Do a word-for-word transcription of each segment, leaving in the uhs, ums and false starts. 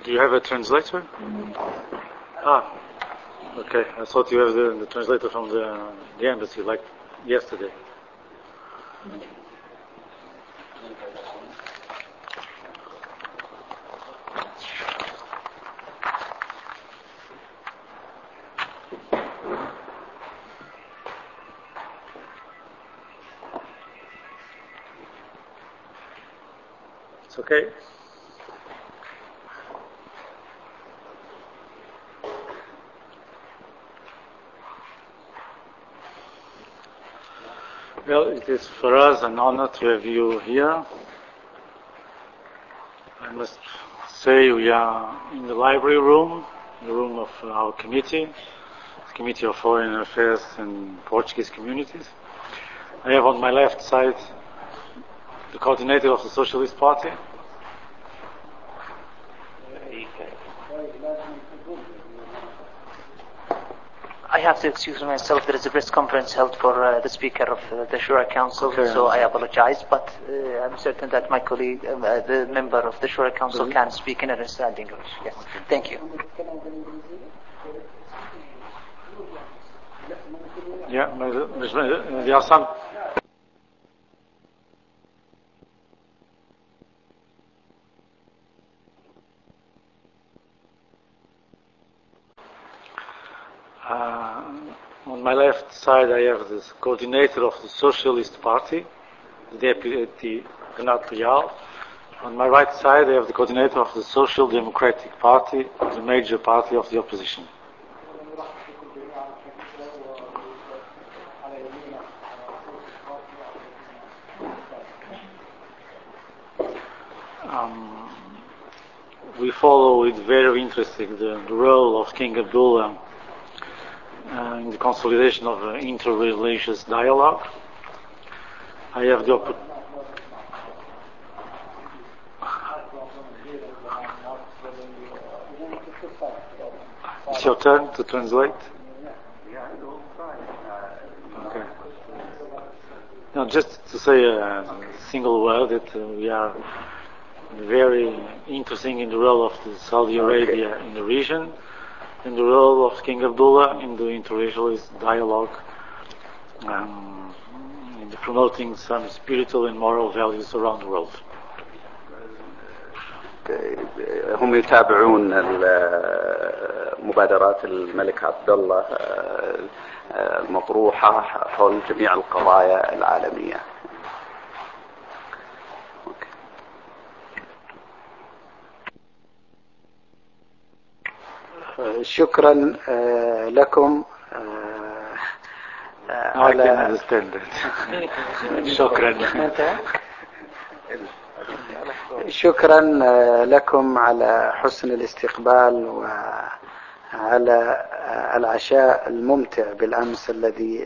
Do you have a translator? Ah, okay. I thought you have the, the translator from the, the embassy, like yesterday. It's okay. Well, it is for us an honor to have you here. I must say we are in the library room, the room of our committee, the Committee of Foreign Affairs and Portuguese Communities. I have on my left side the coordinator of the Socialist Party. I have to excuse myself. There is a press conference held for uh, the Speaker of uh, the Shura Council, okay, so I apologize. But uh, I'm certain that my colleague, uh, the member of the Shura Council, mm-hmm. can speak and understand English. Yes, thank you. Yeah, there are some. Uh, on my left side, I have the coordinator of the Socialist Party, the Deputy Renato Leal. On my right side, I have the coordinator of the Social Democratic Party, the major party of the opposition. Um, we follow with very interesting the, the role of King Abdullah Uh, in the consolidation of uh, inter-religious dialogue. I have the opportunity. It's your turn to translate. Okay. No, just to say a single word that uh, we are very interested in the role of the Saudi Arabia okay. in the region, and the role of King Abdullah in the interreligious dialogue, um, in the promoting some spiritual and moral values around the world. هم يتابعون مبادرات الملك عبد الله المطروحة حول جميع القضايا العالمية. شكرا لكم على شكرا شكرا لكم على حسن الاستقبال وعلى العشاء الممتع بالأمس الذي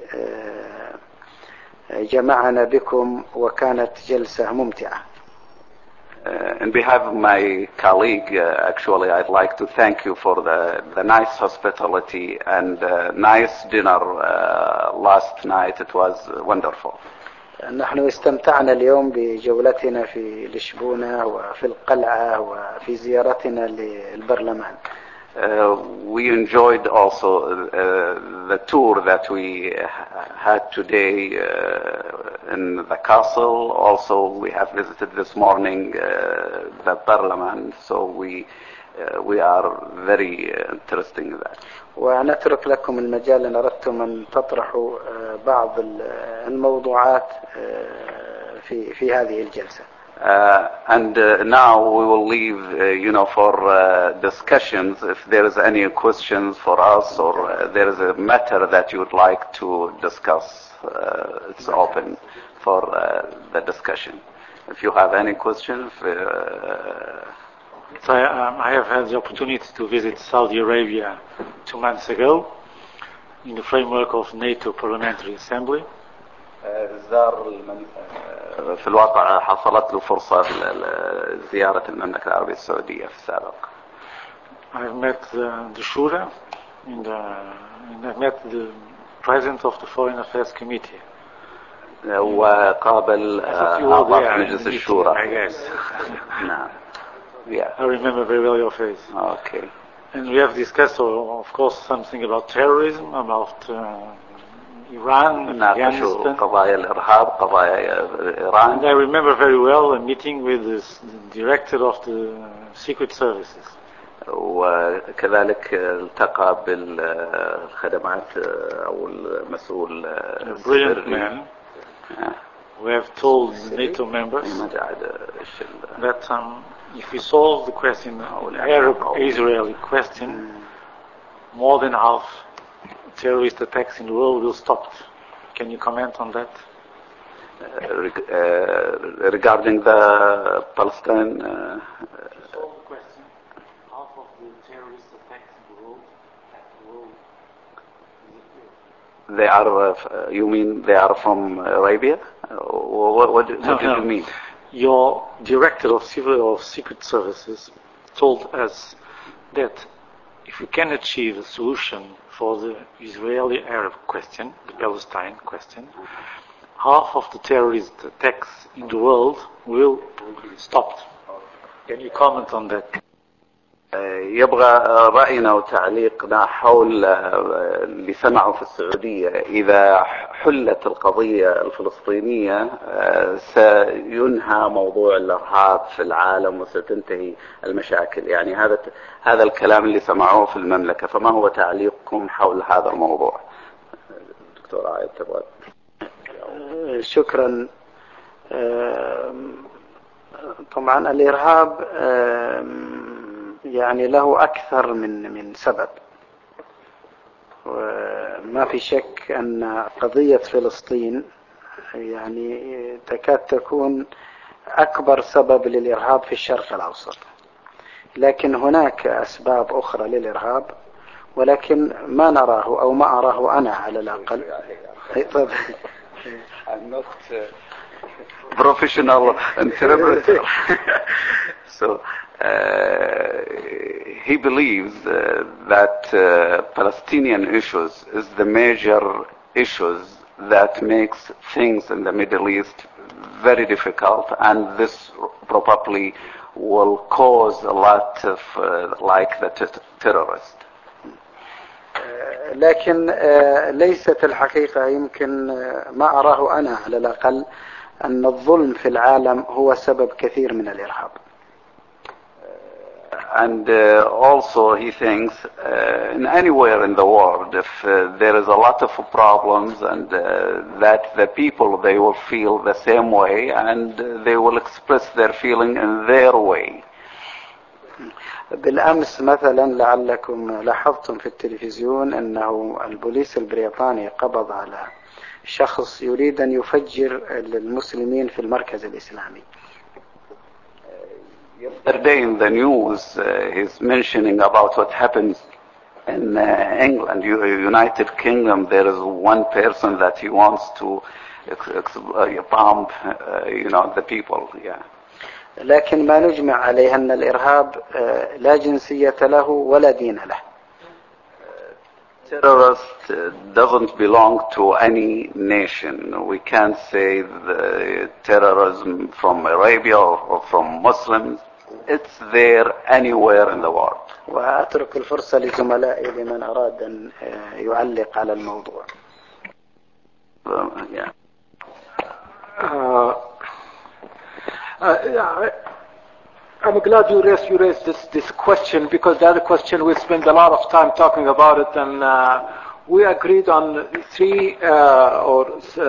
جمعنا بكم وكانت جلسة ممتعة. Uh, on behalf of my colleague, uh, actually, I'd like to thank you for the, the nice hospitality and uh, nice dinner uh, last night. It was wonderful. نحن استمتعنا اليوم بجولتنا في لشبونة وفي القلعة وفي زيارتنا للبرلمان. Uh, we enjoyed also uh, the tour that we had today uh, in the castle. Also, we have visited this morning uh, the parliament, so we uh, we are very uh, interested in that. ونترك لكم المجال إن أردتم أن تطرحوا بعض الموضوعات في في هذه الجلسة. Uh, and uh, now we will leave, uh, you know, for uh, discussions. If there is any questions for us, or uh, there is a matter that you would like to discuss, uh, it's open for uh, the discussion. If you have any questions. Uh, so I, um, I have had the opportunity to visit Saudi Arabia two months ago in the framework of NATO Parliamentary Assembly. زار في الواقع حصلت له فرصة زيارة المملكة العربية السعودية في السابق. I've met the, the Shura and, uh, and I've met the President of the Foreign Affairs Committee. وقابل أعضاء مجلس الشورى. نعم. Yeah. I remember very well your face. Okay. And we have discussed, uh, of course, something about terrorism, about uh, Iran, ناقشوا Afghanistan. قضايا الإرهاب قضايا And إيران. I remember very well a meeting with this, the director of the Secret Services. وكذلك التقى بالخدمات أو المسؤول A brilliant man who have told the NATO members that um, if we solve the question, the Arab-Israeli question, more than half terrorist attacks in the world will stop. Can you comment on that? Uh, reg- uh, regarding the Palestine, uh, solve the question, half of the terrorist attacks in the world, at the world, they are, uh, you mean they are from Arabia? Uh, what, what, what no, did no. you mean? Your director of civil of secret services told us that if we can achieve a solution for the Israeli-Arab question, the Palestine question, half of the terrorist attacks in the world will stop. Can you comment on that? يبغى رأينا وتعليقنا حول اللي سمعوا في السعودية. إذا حلت القضية الفلسطينية سينهى موضوع الإرهاب في العالم وستنتهي المشاكل. يعني هذا هذا الكلام اللي سمعوه في المملكة. فما هو تعليقكم حول هذا الموضوع؟ دكتور عايد تبغى. شكرا. طبعا الإرهاب يعني له أكثر من من سبب، وما في شك أن قضية فلسطين يعني تكاد تكون أكبر سبب للإرهاب في الشرق الأوسط، لكن هناك أسباب أخرى للإرهاب ولكن ما نراه أو ما أراه أنا على الأقل. I'm not uh, professional interpreter. So uh, he believes uh, that uh, Palestinian issues is the major issues that makes things in the Middle East very difficult, and this probably will cause a lot of uh, like the t- terrorists. لكن ليست الحقيقة، يمكن ما أراه أنا على الأقل أن الظلم في العالم هو سبب كثير من الإرهاب. And uh, also he thinks uh, in anywhere in the world, if uh, there is a lot of problems and uh, that the people, they will feel the same way and uh, they will express their feeling in their way. بالأمس مثلا لعلكم لاحظتم في التلفزيون أنه البوليس البريطاني قبض على شخص يريد أن يفجر المسلمين في المركز الإسلامي. Yesterday in the news, uh, he's mentioning about what happens in uh, England, United Kingdom. There is one person that he wants to ex- ex- uh, bomb, uh, you know, the people. Yeah. لكن ما نجمع عليه أن الإرهاب لا جنسية له ولا دين له. Terrorist doesn't belong to any nation. We can't say the terrorism from Arabia or from Muslims. It's there anywhere in the world. وأترك الفرصة لزملائي لمن أراد أن يعلق على الموضوع. Uh, yeah. Uh, Uh, I'm glad you raised, you raised this, this question, because the other question we spent a lot of time talking about it, and uh, we agreed on three uh, or uh,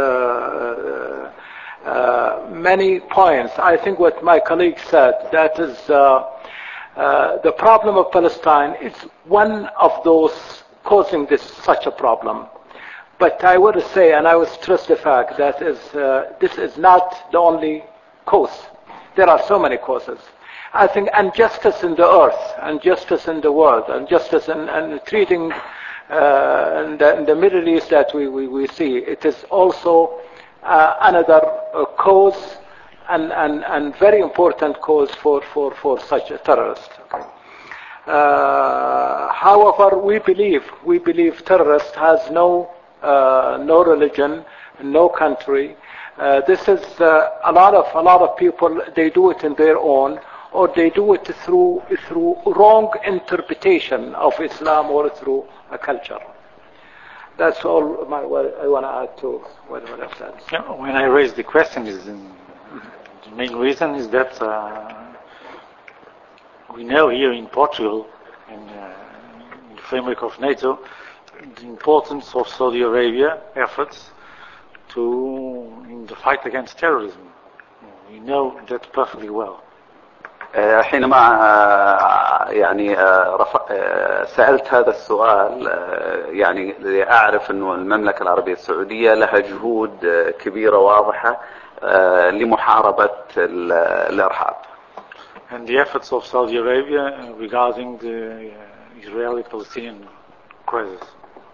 uh, many points. I think what my colleague said, that is uh, uh, the problem of Palestine is one of those causing this such a problem. But I would say, and I would stress the fact that is uh, this is not the only cause. There are so many causes. I think injustice in the earth, injustice in the world, injustice in, in treating uh, in, the, in the Middle East that we, we, we see, it is also uh, another uh, cause and, and, and very important cause for, for, for such a terrorist. Okay. Uh, however, we believe, we believe terrorist has no, uh, no religion, no country. Uh, this is uh, a lot of a lot of people. They do it in their own, or they do it through through wrong interpretation of Islam or through a culture. That's all my, what I want to add to what I've said. Yeah, when I raised the question, is in, the main reason is that uh, we know here in Portugal, in, uh, in the framework of NATO, the importance of Saudi Arabia efforts to in the fight against terrorism. We know that perfectly well. حينما يعني سألت هذا السؤال يعني لأعرف أنه المملكة العربية السعودية لها جهود كبيرة واضحة لمحاربة الإرهاب. And the efforts of Saudi Arabia regarding the Israeli-Palestinian crisis.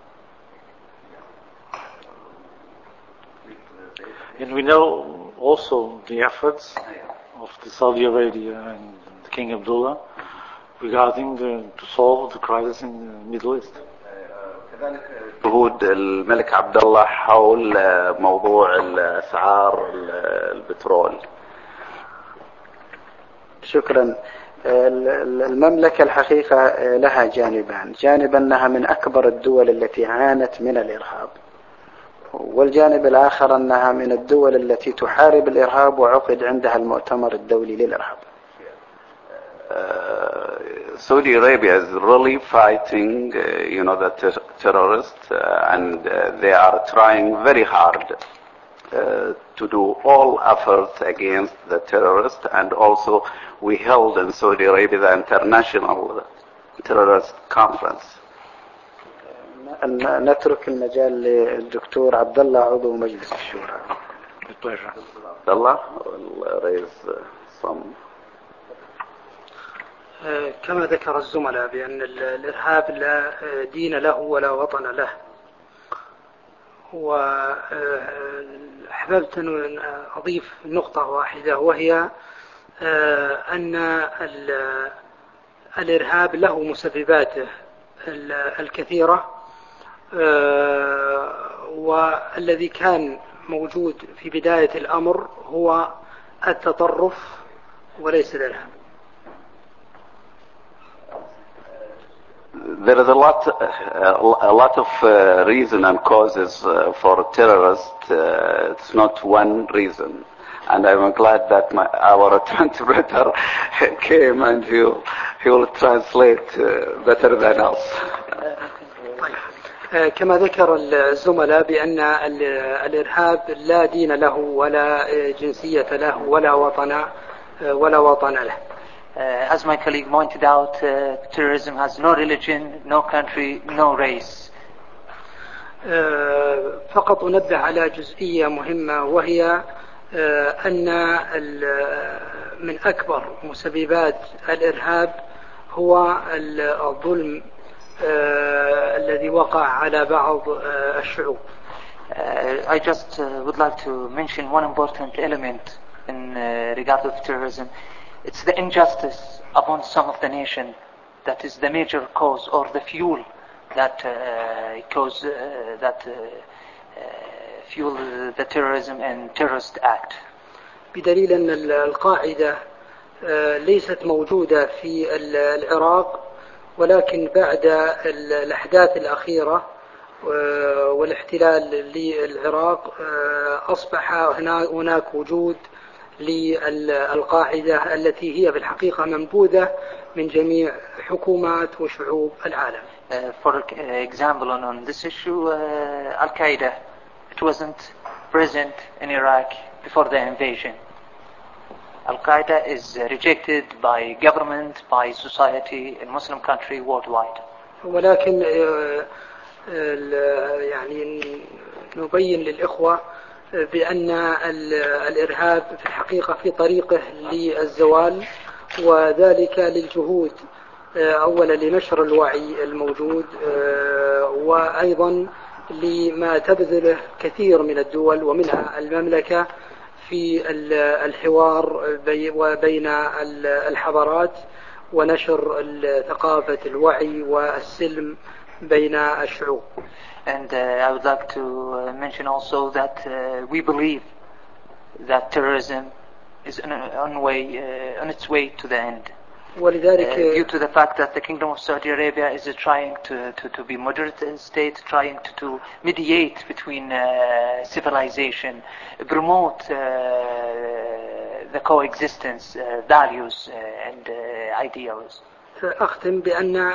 And we know also the efforts of the Saudi Arabia and the King Abdullah regarding the, to solve the crisis in the Middle East. جهود الملك عبد الله حول موضوع أسعار البترول. شكرا. المملكة الحقيقة لها جانبان، جانب أنها من أكبر الدول التي عانت من الإرهاب، والجانب الآخر أنها من الدول التي تحارب الإرهاب وعقد عندها المؤتمر الدولي للإرهاب. Uh, Saudi Arabia is really fighting, uh, you know, the ter- terrorists, uh, and uh, they are trying very hard uh, to do all efforts against the terrorists. And also, we held in Saudi Arabia the International Terrorist Conference. نترك المجال للدكتور عبد الله عضو مجلس الشورى. عبد الله will raise some. كما ذكر الزملاء بأن الإرهاب لا دين له ولا وطن له، وأحببت أن أضيف نقطة واحدة، وهي أن الإرهاب له مسبباته الكثيرة، والذي كان موجود في بداية الأمر هو التطرف وليس الإرهاب. There is a lot, uh, a lot of uh, reason and causes uh, for terrorists. Uh, it's not one reason, and I'm glad that my, our interpreter came and he will, he will translate uh, better than us. كما ذكر الزملاء بأن الإرهاب لا دين له ولا جنسية له ولا وطن ولا وطن له. Uh, as my colleague pointed out, uh, terrorism has no religion, no country, no race. uh, فقط أنبه على جزئية مهمة، وهي uh, أن من أكبر مسببات الإرهاب هو الظلم uh, الذي وقع على بعض uh, الشعوب. Uh, I just uh, would like to mention one important element in uh, regard of terrorism. It's the injustice upon some of the nation that is the major cause or the fuel that uh, cause uh, that uh, uh, fuel the terrorism and terrorist act. بدليل أن القاعدة ليست موجودة في العراق، ولكن بعد الأحداث الأخيرة والاحتلال للعراق أصبح هناك وجود للقاعدة التي هي في الحقيقة منبوذة من جميع حكومات وشعوب العالم. Uh, for example, on, on this issue, uh, Al-Qaeda, it wasn't present in Iraq before the invasion. Al-Qaeda is uh, rejected by government, by society in Muslim country worldwide. ولكن يعني نبين للإخوة بأن الإرهاب في الحقيقة في طريقه للزوال، وذلك للجهود أولا لنشر الوعي الموجود، وأيضا لما تبذله كثير من الدول ومنها المملكة في الحوار بين الحضارات ونشر ثقافة الوعي والسلم بين الشعوب. And uh, I would like to uh, mention also that uh, we believe that terrorism is on, on way uh, on its way to the end. ولذلك Uh, due to the fact that the Kingdom of Saudi Arabia is uh, trying to, to, to be moderate state, trying to, to mediate between uh, civilization, promote uh, the coexistence, uh, values uh, and uh, ideals. أختم بأن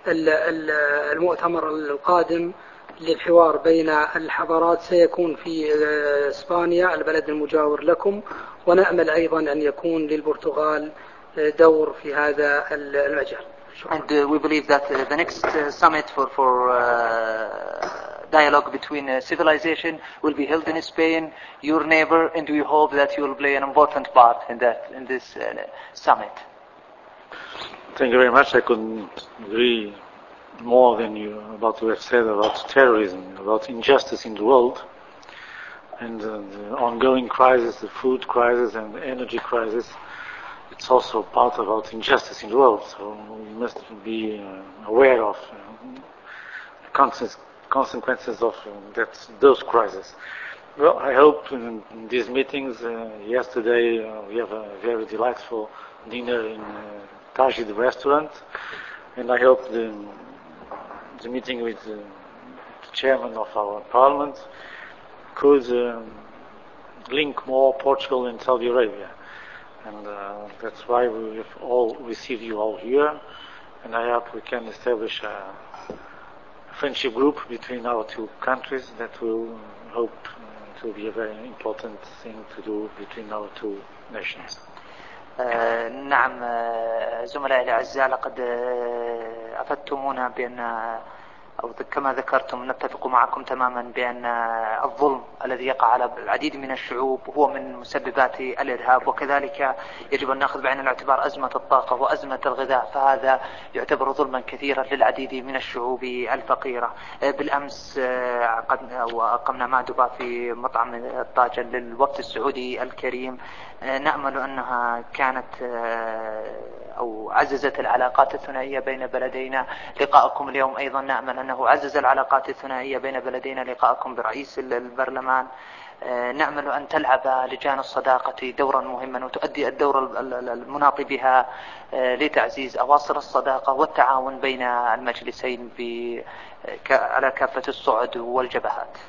المؤتمر القادم للحوار بين الحضارات سيكون في إسبانيا البلد المجاور لكم، ونأمل أيضا أن يكون للبرتغال دور في هذا المجال. And uh, we believe that uh, the next uh, summit for, for uh, dialogue between uh, civilization will be held in Spain, your neighbor, and we hope that you will play an important part in that in this uh, summit. Thank you very much. I couldn't agree more than you about what you have said about terrorism, about injustice in the world, and uh, the ongoing crisis, the food crisis and the energy crisis. It's also part about injustice in the world, so we must be uh, aware of uh, the consequences of uh, that, those crises. Well, I hope in, in these meetings, uh, yesterday uh, we have a very delightful dinner in uh, Tajid restaurant, and I hope the, the meeting with uh, the chairman of our parliament could uh, link more Portugal and Saudi Arabia. And uh, that's why we have all received you all here, and I hope we can establish a friendship group between our two countries that will hope uh, to be a very important thing to do between our two nations. آه نعم آه زملائي الأعزاء، لقد آه أفدتمونا بأن أو كما ذكرتم نتفق معكم تماما بأن الظلم الذي يقع على العديد من الشعوب هو من مسببات الإرهاب، وكذلك يجب أن نأخذ بعين الاعتبار أزمة الطاقة وأزمة الغذاء، فهذا يعتبر ظلما كثيرا للعديد من الشعوب الفقيرة. بالأمس أقمنا مأدبة في مطعم الطاجن للوفد السعودي الكريم، نأمل أنها كانت أو عززت العلاقات الثنائية بين بلدينا. لقاءكم اليوم أيضا نأمل أنه عزز العلاقات الثنائية بين بلدينا، لقاءكم برئيس البرلمان. نأمل أن تلعب لجان الصداقة دورا مهما وتؤدي الدور المناط بها لتعزيز أواصر الصداقة والتعاون بين المجلسين على كافة الصعد والجبهات.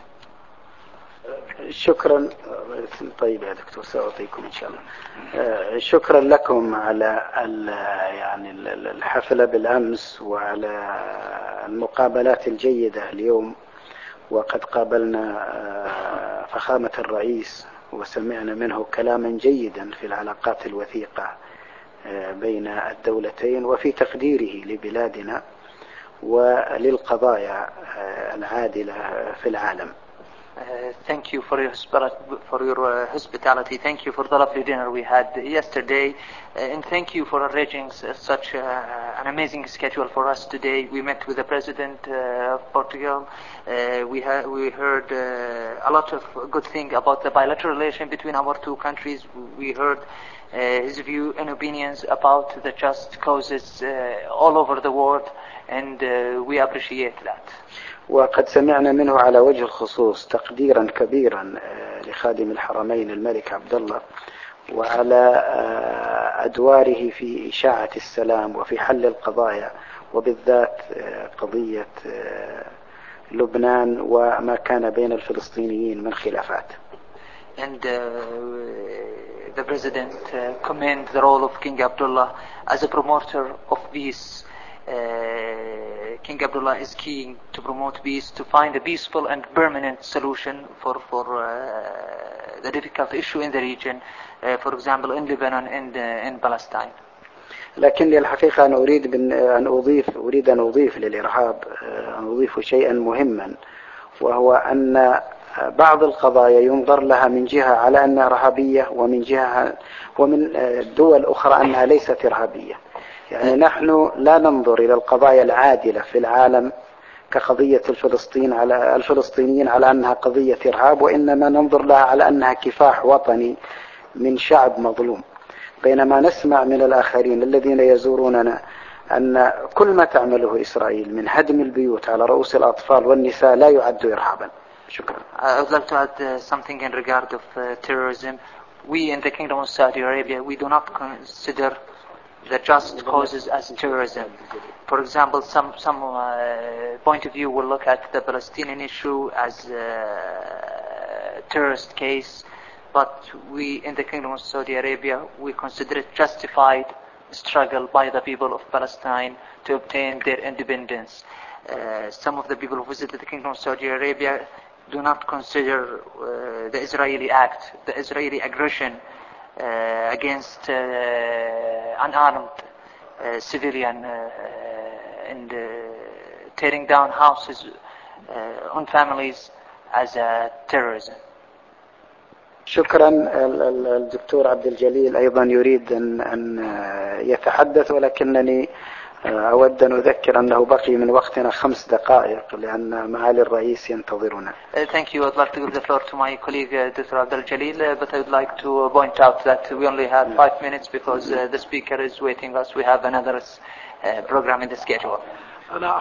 شكرا. طيب يا دكتور سأعطيكم إن شاء الله. شكرا لكم على يعني الحفلة بالأمس وعلى المقابلات الجيدة اليوم، وقد قابلنا فخامة الرئيس وسمعنا منه كلاما جيدا في العلاقات الوثيقة بين الدولتين وفي تقديره لبلادنا وللقضايا العادلة في العالم. Uh, thank you for your for your uh, hospitality. Thank you for the lovely dinner we had yesterday, uh, and thank you for arranging such uh, an amazing schedule for us today. We met with the President uh, of Portugal. Uh, we ha- we heard uh, a lot of good things about the bilateral relation between our two countries. We heard uh, his view and opinions about the just causes uh, all over the world, and uh, we appreciate that. وقد سمعنا منه على وجه الخصوص تقديرا كبيرا لخادم الحرمين الملك عبد الله وعلى أدواره في إشاعة السلام وفي حل القضايا، وبالذات قضية لبنان وما كان بين الفلسطينيين من خلافات. And uh, the President uh, commend the role of King Abdullah as a promoter of peace. Uh, King Abdullah is keen to promote peace, to find a peaceful and permanent solution for for uh, the difficult issue in the region, uh, for example in Lebanon and uh, in Palestine. لكن الحقيقة أنا أريد أن أضيف أريد أن أضيف للإرهاب أن أضيف شيئا مهما، وهو أن بعض القضايا ينظر لها من جهة على أنها إرهابية، ومن جهة ومن دول أخرى أنها ليست إرهابية. يعني نحن لا ننظر إلى القضايا العادلة في العالم كقضية الفلسطين على الفلسطينيين على أنها قضية إرهاب، وإنما ننظر لها على أنها كفاح وطني من شعب مظلوم. بينما نسمع من الآخرين الذين يزوروننا أن كل ما تعمله إسرائيل من هدم البيوت على رؤوس الأطفال والنساء لا يعد إرهابا. شكرا. I would like to add uh, something in regard of uh, terrorism. we in the Kingdom of Saudi Arabia, we do not consider the just causes as terrorism. For example, some some uh, point of view will look at the Palestinian issue as a terrorist case, but we in the Kingdom of Saudi Arabia, we consider it justified struggle by the people of Palestine to obtain their independence. Uh, some of the people who visited the Kingdom of Saudi Arabia do not consider uh, the Israeli act, the Israeli aggression uh, against uh, unarmed uh, civilian uh, and uh, tearing down houses uh, on families as a terrorism. شكرا. الدكتور عبد الجليل أيضا يريد أن أن يتحدث، ولكنني أود أن أذكر أنه بقي من وقتنا خمس دقائق لأن معالي الرئيس ينتظرنا. Uh, thank you. I'd like to give the floor to my colleague uh, Doctor Abdel Jalil, uh, but I would like to uh, point out that we only have five minutes because uh, the speaker is waiting us. We have another uh, program in the schedule. أنا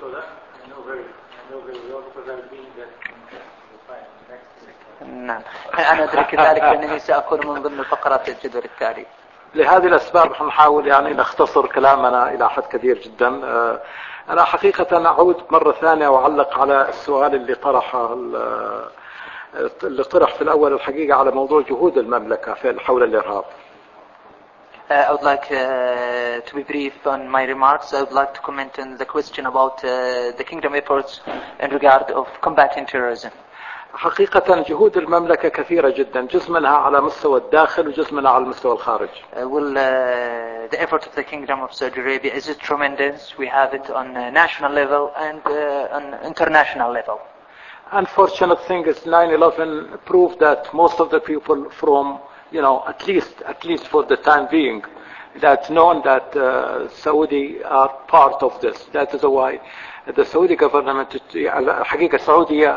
نعم أنا أدرك ذلك لأنني سأكون من ضمن فقرات الجدول التالي. لهذه الأسباب نحاول يعني نختصر كلامنا إلى حد كبير جدا. أنا حقيقة أعود مرة ثانية وأعلق على السؤال اللي طرحه اللي طرح في الأول الحقيقة على موضوع جهود المملكة في حول الإرهاب. Uh, I would like uh, to be brief on my remarks. I would like to comment on the question about uh, the kingdom efforts in regard of combating terrorism. حقيقة جهود المملكة كثيرة جدا، جزء منها على مستوى الداخل وجزء منها على مستوى الخارج. Uh, well, uh, the effort of the Kingdom of Saudi Arabia is tremendous. We have it on a national level and uh, on international level. Unfortunate thing is nine eleven proved that most of the people from, you know, at least at least for the time being, that known that uh, Saudi are part of this. That is why the Saudi government الحقيقة السعودية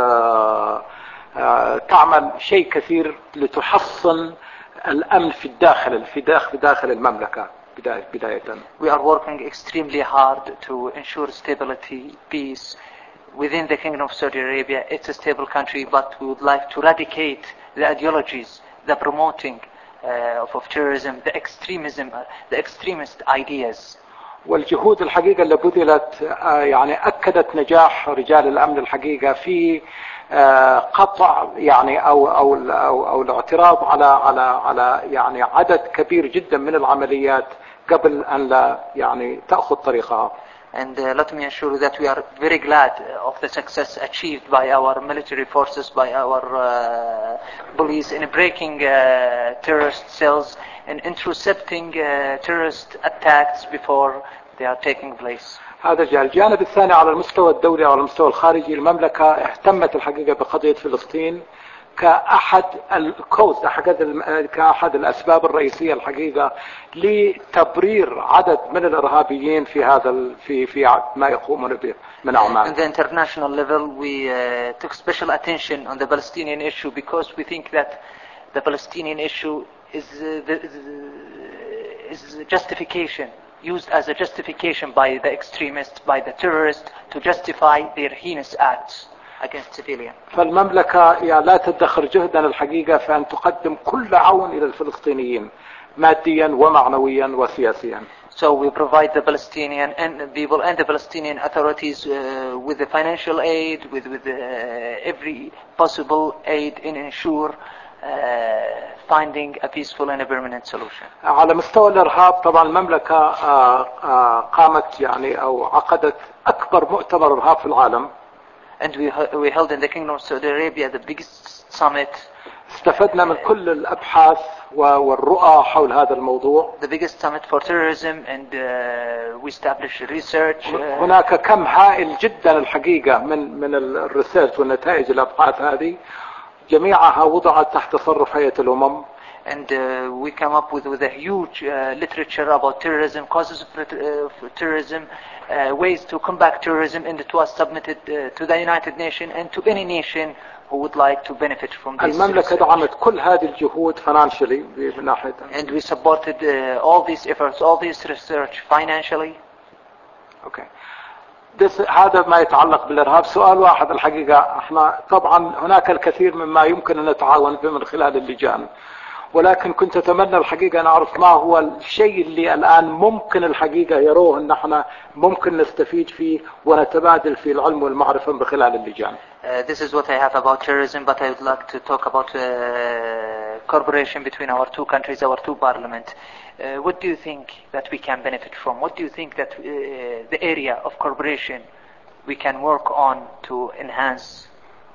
تعمل شيء كثير لتحصن الأمن في الداخل في داخل في داخل المملكة بداية. We are working extremely hard to ensure stability, peace within the Kingdom of Saudi Arabia. It's a stable country, but we would like to eradicate the ideologies, the promoting uh, of, of terrorism, the extremism, uh, the extremist ideas. والجهود الحقيقة اللي بذلت يعني أكدت نجاح رجال الأمن الحقيقة في قطع يعني أو أو أو, أو الاعتراض على على على يعني عدد كبير جدا من العمليات قبل أن لا يعني تأخذ طريقها. And uh, let me assure you that we are very glad of the success achieved by our military forces, by our uh, police in breaking uh, terrorist cells and intercepting uh, terrorist attacks before they are taking place. هذا الجانب الثاني على المستوى الدولي وعلى المستوى الخارجي، المملكة اهتمت الحقيقة بقضية فلسطين كأحد الكوز كأحد الأسباب الرئيسية الحقيقة لتبرير عدد من الإرهابيين في هذا في في ما يقومون به من أعمال. On the international level, we uh, took special attention on the Palestinian issue because we think that the Palestinian issue is uh, the, is justification used as a justification by the extremists, by the terrorists, to justify their heinous acts against civilians. فالمملكة لا تدخر جهدا الحقيقة في أن تقدم كل عون إلى الفلسطينيين ماديا ومعنويا وسياسيا. So we provide the Palestinian and people and the Palestinian authorities uh, with the financial aid, with with uh, every possible aid in ensure uh, finding a peaceful and a permanent solution. على مستوى الإرهاب طبعا المملكة قامت يعني أو عقدت أكبر مؤتمر إرهاب في العالم. And we we held in the Kingdom of Saudi Arabia the biggest summit. استفدنا من كل الأبحاث والرؤى حول هذا الموضوع. The biggest summit for terrorism, and uh, we established research. Uh, هناك كم هائل جدا الحقيقة من من الريسيرش والنتائج الأبحاث هذه جميعها وضعت تحت تصرف هيئة الأمم. And uh, we come up with with a huge uh, literature about terrorism, causes of uh, terrorism, uh, ways to combat terrorism, and it was submitted uh, to the United Nations and to any nation who would like to benefit from this. المملكة دعمت كل هذه الجهود financially من ناحية. And we supported uh, all these efforts, all this research financially. Okay. This, هذا ما يتعلق بالإرهاب. سؤال واحد الحقيقة، احنا طبعا هناك الكثير مما يمكن أن نتعاون به من خلال اللجان. ولكن كنت أتمنى الحقيقة أن أعرف ما هو الشيء اللي الآن ممكن الحقيقة يروه أن احنا ممكن نستفيد فيه ونتبادل فيه العلم والمعرفة من خلال اللجان. Uh, this is what I have about terrorism, but I would like to talk about uh, cooperation between our two countries, our two parliaments. Uh, what do you think that we can benefit from? What do you think that uh, the area of cooperation we can work on to enhance?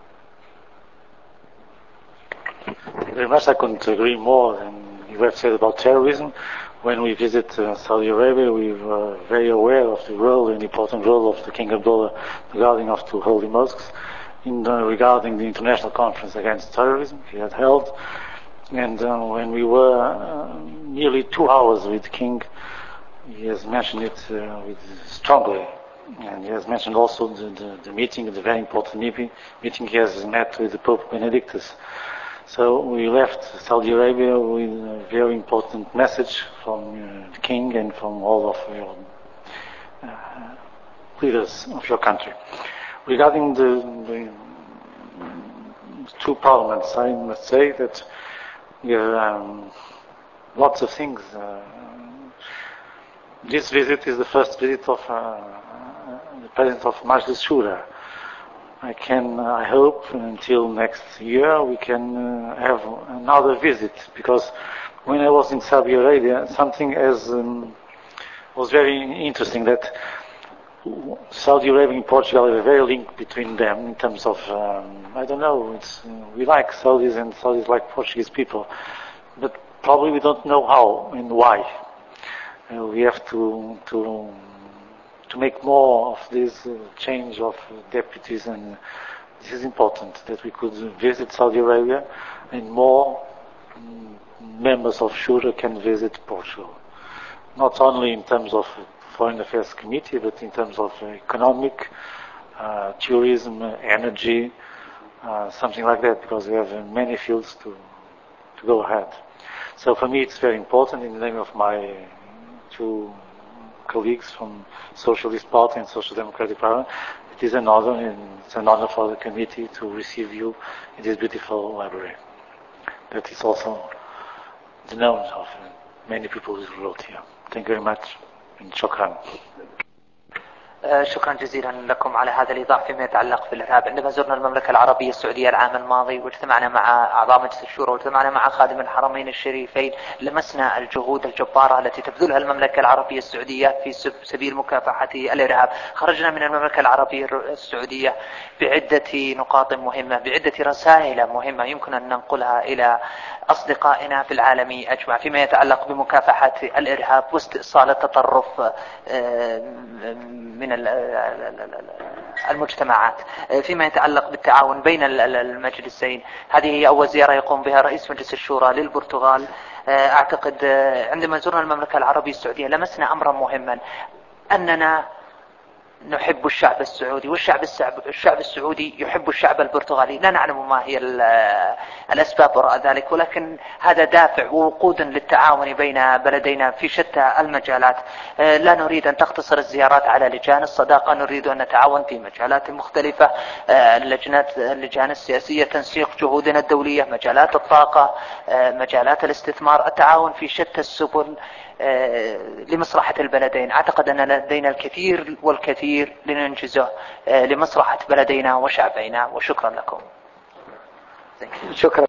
Very much, I couldn't agree more than you have said about terrorism. When we visit uh, Saudi Arabia, we were very aware of the role and important role of the King Abdullah, the guardian of two holy mosques, in the, regarding the international conference against terrorism he had held. And uh, when we were uh, nearly two hours with the King, he has mentioned it uh, with strongly. And he has mentioned also the, the, the meeting, the very important meeting, meeting he has met with the Pope Benedictus. So we left Saudi Arabia with a very important message from uh, the King and from all of your uh, leaders of your country. Regarding the, the two parliaments, I must say that there are um, lots of things. Uh, this visit is the first visit of uh, the President of Majlis Shura. I can, I hope, until next year we can uh, have another visit, because when I was in Saudi Arabia, something as um, was very interesting, that Saudi Arabia and Portugal have a very link between them in terms of, um, I don't know, it's, uh, we like Saudis and Saudis like Portuguese people, but probably we don't know how and why. Uh, we have to to to make more of this uh, change of uh, deputies, and this is important, that we could visit Saudi Arabia and more um, members of Shura can visit Portugal. Not only in terms of Foreign Affairs Committee, but in terms of uh, economic, uh, tourism, uh, energy, uh, something like that, because we have uh, many fields to to go ahead. So for me it's very important, in the name of my two colleagues from Socialist Party and Social Democratic Party, it is an honor, and it's an honor for the committee to receive you in this beautiful library. That is also the known of many people who wrote here. Thank you very much, and shukran. شكرا جزيلا لكم على هذا الإيضاح فيما يتعلق بالإرهاب. عندما زرنا المملكة العربية السعودية العام الماضي واجتمعنا مع أعضاء مجلس الشورى واجتمعنا مع خادم الحرمين الشريفين، لمسنا الجهود الجبارة التي تبذلها المملكة العربية السعودية في سبيل مكافحة الإرهاب. خرجنا من المملكة العربية السعودية بعدة نقاط مهمة، بعدة رسائل مهمة يمكن أن ننقلها إلى أصدقائنا في العالم أجمع فيما يتعلق بمكافحة الإرهاب واستئصال التطرف من المجتمعات. فيما يتعلق بالتعاون بين المجلسين، هذه هي أول زيارة يقوم بها رئيس مجلس الشورى للبرتغال. أعتقد عندما زرنا المملكة العربية السعودية لمسنا أمرا مهما، أننا نحب الشعب السعودي، والشعب الشعب السعودي يحب الشعب البرتغالي. لا نعلم ما هي الأسباب وراء ذلك، ولكن هذا دافع ووقود للتعاون بين بلدينا في شتى المجالات. لا نريد أن تقتصر الزيارات على لجان الصداقة، نريد أن نتعاون في مجالات مختلفة، اللجنات اللجان السياسية، تنسيق جهودنا الدولية، مجالات الطاقة، مجالات الاستثمار، التعاون في شتى السبل لمصلحة البلدين. أعتقد أن لدينا الكثير والكثير لننجزه لمصلحة بلدينا وشعبنا، وشكرا لكم. شكرا.